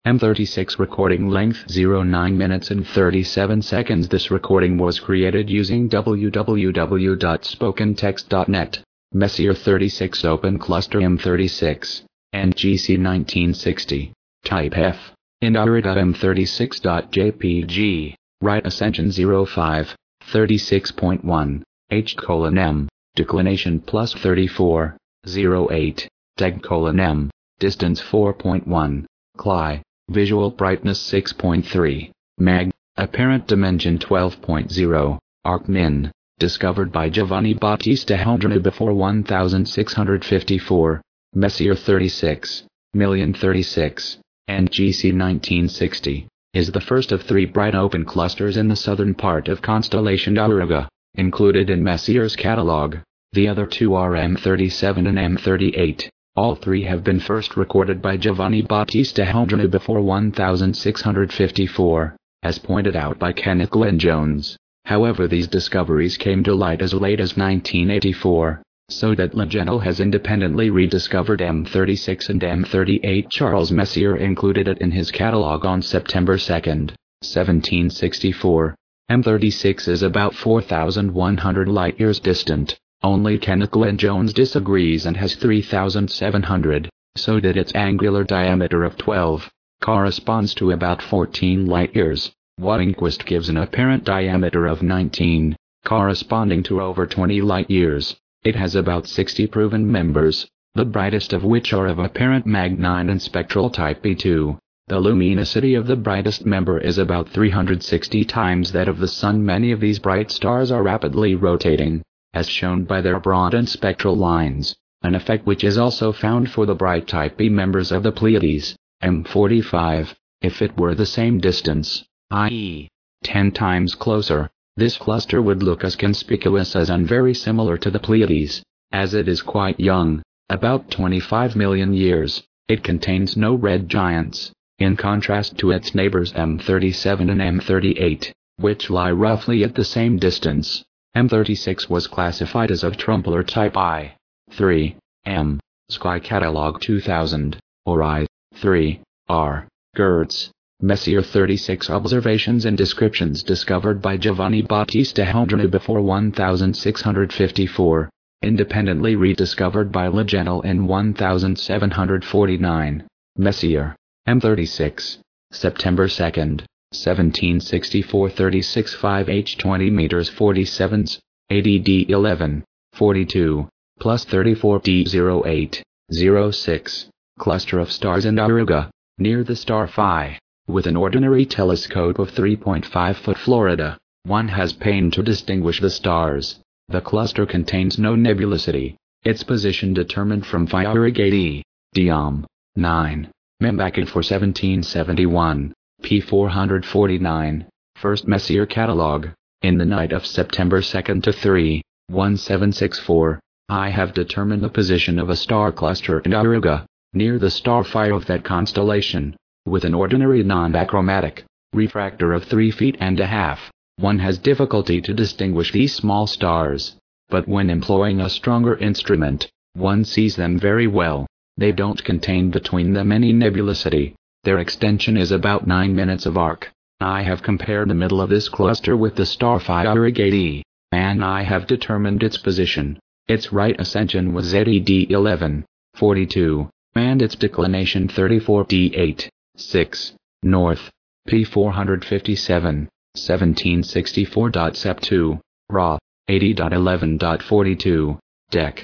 M36 recording length 09 minutes and 37 seconds. This recording was created using www.spokentext.net. Messier 36 Open Cluster M36, NGC 1960, Type F, Indira.M36.jpg, Right Ascension 05, 36.1, H:M, declination plus 34, 08, Deg:/M, distance 4.1, Cli, visual brightness 6.3, Meg, apparent dimension 12.0, Arc-Min, discovered by Giovanni Battista Aldrini before 1654, Messier 36, Million 36, NGC 1960, is the first of 3 bright open clusters in the southern part of constellation Auriga, included in Messier's catalog. The other 2 are M37 and M38. All 3 have been first recorded by Giovanni Battista Aldrini before 1654, as pointed out by Kenneth Glyn-Jones. However, these discoveries came to light as late as 1984, so that Legeno has independently rediscovered M36 and M38. Charles Messier included it in his catalog on September 2, 1764. M36 is about 4,100 light-years distant. Only Kenneth Glyn-Jones disagrees and has 3,700, so that its angular diameter of 12 corresponds to about 14 light-years. Waddingquist gives an apparent diameter of 19, corresponding to over 20 light-years. It has about 60 proven members, the brightest of which are of apparent Mag9 and spectral type B2. The luminosity of the brightest member is about 360 times that of the Sun. Many of these bright stars are rapidly rotating, as shown by their broad and spectral lines, an effect which is also found for the bright type B members of the Pleiades, M45, if it were the same distance, i.e., 10 times closer. This cluster would look as conspicuous as and very similar to the Pleiades, as it is quite young, about 25 million years. It contains no red giants, in contrast to its neighbors M37 and M38, which lie roughly at the same distance. M36 was classified as of Trumpler type I3, M, Sky Catalog 2000, or I3, R, Gertz. Messier 36 observations and descriptions discovered by Giovanni Battista Aldrini before 1654, independently rediscovered by Legeno in 1749. Messier, M36, September 2, 1764 36.5 H 20 meters 47, 80 D 11, 42, plus 34 D 08, 06, cluster of stars in Auriga, near the star Phi. With an ordinary telescope of 3.5-foot Florida, one has pain to distinguish the stars. The cluster contains no nebulosity, its position determined from Phi Aurigae, Diom, 9, Membacid for 1771, p. 449, First Messier Catalog. In the night of September 2 to 3, 1764, I have determined the position of a star cluster in Auriga, near the star Phi of that constellation. With an ordinary non-achromatic refractor of 3.5 feet, one has difficulty to distinguish these small stars, but when employing a stronger instrument, one sees them very well. They don't contain between them any nebulosity. Their extension is about 9 minutes of arc. I have compared the middle of this cluster with the star Phi Aurigae, and I have determined its position. Its right ascension was ZED 11, 42, and its declination 34 D8. 6, North, p. 457, 1764. Sep2, Ra, 80.11.42, Dec.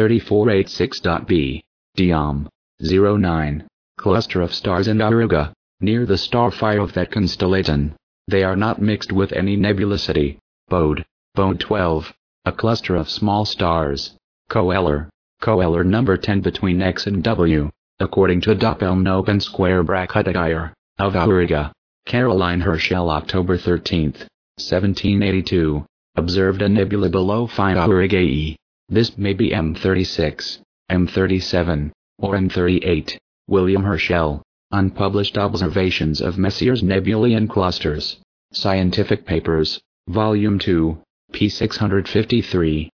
3486.b, Diom, 09, cluster of stars in Auriga, near the star Phi of that constellation. They are not mixed with any nebulosity. Bode 12, a cluster of small stars. Coelur number 10 between X and W. According to Doppelnopen square bracket of Auriga, Caroline Herschel October 13, 1782, observed a nebula below Phi Aurigae. This may be M36, M37, or M38. William Herschel, Unpublished Observations of Messier's Nebulian Clusters. Scientific Papers, Volume 2, p. 653,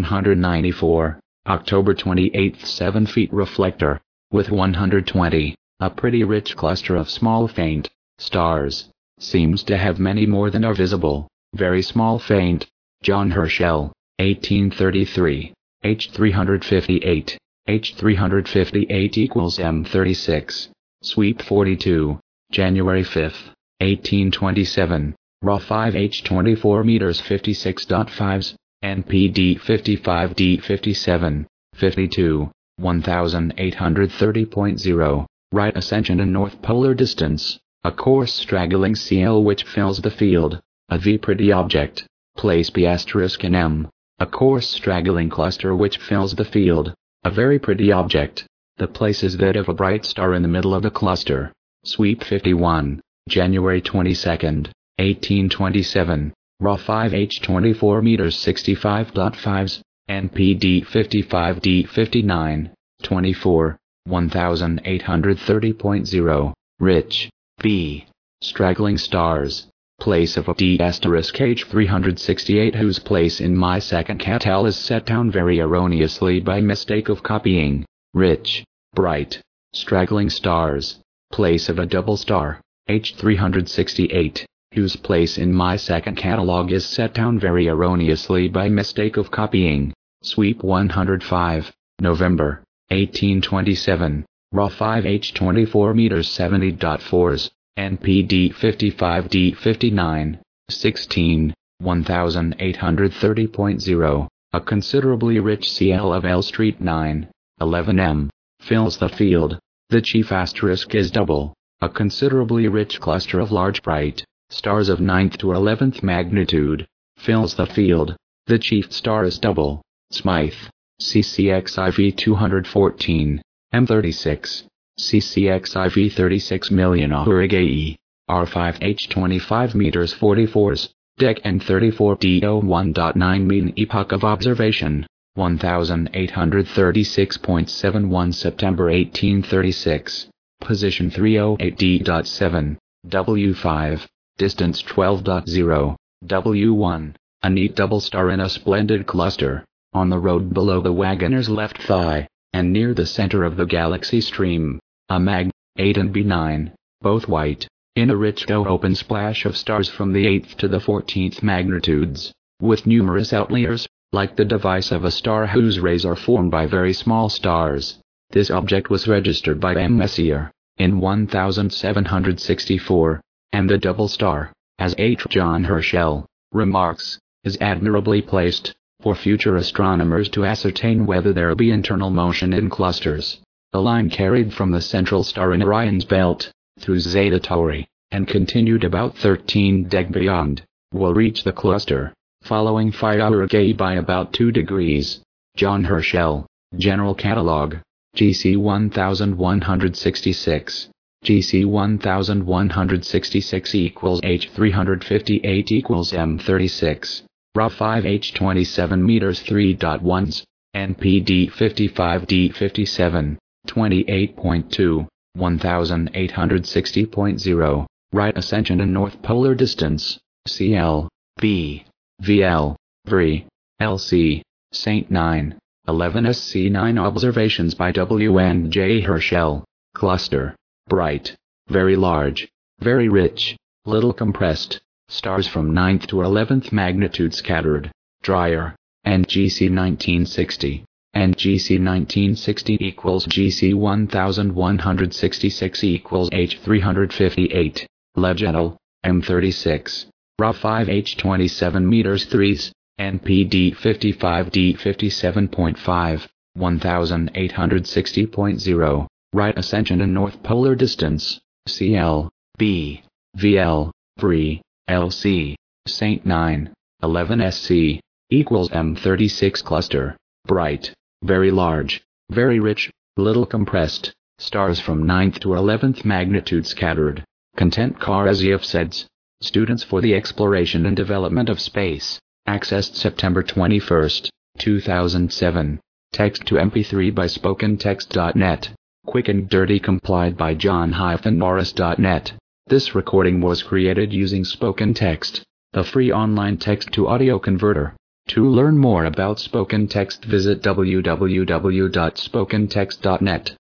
1794. October 28, 7 feet reflector, with 120 A pretty rich cluster of small faint stars. Seems to have many more than are visible. Very small faint. John Herschel, 1833. H358. H358 equals M36. Sweep 42. January 5, 1827. Raw 5H24 meters 56.5s. NPD 55D57. 52. 1830.0. Right ascension and north polar distance. A coarse straggling CL which fills the field. A V pretty object. Place P asterisk in M. A coarse straggling cluster which fills the field. A very pretty object. The place is that of a bright star in the middle of the cluster. Sweep 51. January 22, 1827. Raw 5H24 meters 65.5s. NPD 55D59. 24. 1830.0. Rich. B. Straggling stars. Place of a D asterisk H368 whose place in my second catal is set down very erroneously by mistake of copying. Rich. Bright. Straggling stars. Place of a double star. H368, whose place in my second catalog is set down very erroneously by mistake of copying. Sweep 105. November, 1827. Raw 5H24 meters 70.4s. NPD 55D59. 16. 1830.0. A considerably rich CL of L Street 9. 11M. Fills the field. The chief asterisk is double. A considerably rich cluster of large bright stars of 9th to 11th magnitude. Fills the field. The chief star is double. Smythe. CCXIV 214. M36. CCXIV 36 million Aurigae. R5H25 meters 44s. Dec and 34 DO1.9 mean epoch of observation. 1836.71 September 1836. Position 308D.7. W5. Distance 12.0. W1. A neat double star in a splendid cluster. On the road below the wagoner's left thigh, and near the center of the galaxy stream. A mag. 8 and B9. Both white. In a rich open splash of stars from the 8th to the 14th magnitudes. With numerous outliers, like the device of a star whose rays are formed by very small stars. This object was registered by M. Messier, in 1764, and the double star, as H. John Herschel remarks, is admirably placed, for future astronomers to ascertain whether there be internal motion in clusters. The line carried from the central star in Orion's belt, through Zeta Tauri, and continued about 13 deg beyond, will reach the cluster, following Phi Aurigae by about 2 degrees. John Herschel, General Catalog, GC 1166. GC 1166 equals H358 equals M36. Raw 5H27 meters 3.1s. NPD 55D57. 28.2. 1860.0. Right ascension and north polar distance. CL. B. VL. VRI. LC. Saint 9. 11 SC 9 observations by W. J. Herschel. Cluster. Bright. Very large. Very rich. Little compressed. Stars from 9th to 11th magnitude scattered. Drier. NGC 1960. NGC 1960 equals GC 1166 equals H358. Legendal. M36. Raw 5H27 meters 3s. NPD 55D57.5. 1860.0. Right ascension and north polar distance. CL. B. VL. VRI. LC. Saint 9. 11 SC. Equals M36 cluster. Bright. Very large. Very rich. Little compressed. Stars from 9th to 11th magnitude scattered. Content Karasyov says. Students for the Exploration and Development of Space. Accessed September 21, 2007. Text to MP3 by SpokenText.net. Quick and dirty complied by John-Norris.net. This recording was created using SpokenText, the free online text-to-audio converter. To learn more about SpokenText, visit www.spokentext.net.